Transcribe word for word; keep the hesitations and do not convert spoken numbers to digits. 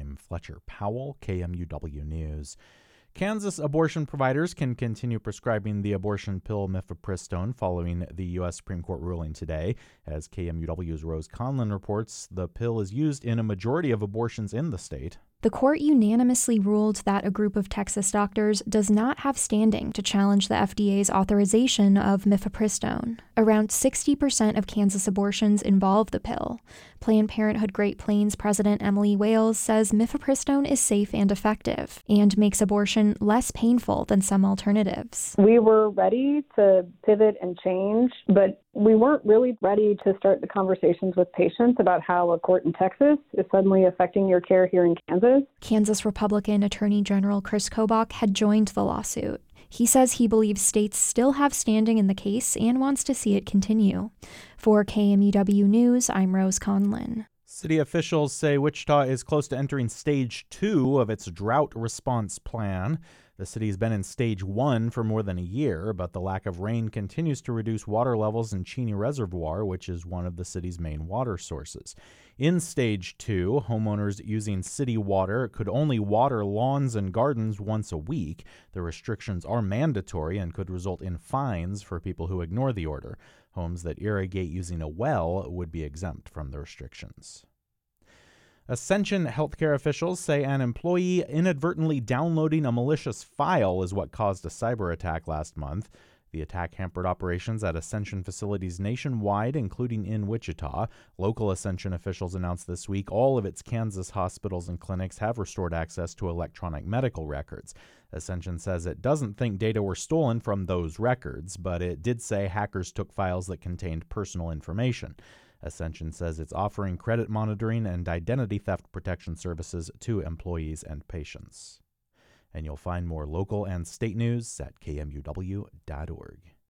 I'm Fletcher Powell, K M U W News. Kansas abortion providers can continue prescribing the abortion pill mifepristone following the U S Supreme Court ruling today. As K M U W's Rose Conlon reports, the pill is used in a majority of abortions in the state. The court unanimously ruled that a group of Texas doctors does not have standing to challenge the F D A's authorization of mifepristone. Around sixty percent of Kansas abortions involve the pill. Planned Parenthood Great Plains President Emily Wales says mifepristone is safe and effective and makes abortion less painful than some alternatives. We were ready to pivot and change, but we weren't really ready to start the conversations with patients about how a court in Texas is suddenly affecting your care here in Kansas. Kansas Republican Attorney General Chris Kobach had joined the lawsuit. He says he believes states still have standing in the case and wants to see it continue. For K M U W News, I'm Rose Conlon. City officials say Wichita is close to entering stage two of its drought response plan. The city has been in stage one for more than a year, but the lack of rain continues to reduce water levels in Cheney Reservoir, which is one of the city's main water sources. In stage two, homeowners using city water could only water lawns and gardens once a week. The restrictions are mandatory and could result in fines for people who ignore the order. Homes that irrigate using a well would be exempt from the restrictions. Ascension healthcare officials say an employee inadvertently downloading a malicious file is what caused a cyber attack last month. The attack hampered operations at Ascension facilities nationwide, including in Wichita. Local Ascension officials announced this week all of its Kansas hospitals and clinics have restored access to electronic medical records. Ascension says it doesn't think data were stolen from those records, but it did say hackers took files that contained personal information. Ascension says it's offering credit monitoring and identity theft protection services to employees and patients. And you'll find more local and state news at K M U W dot org.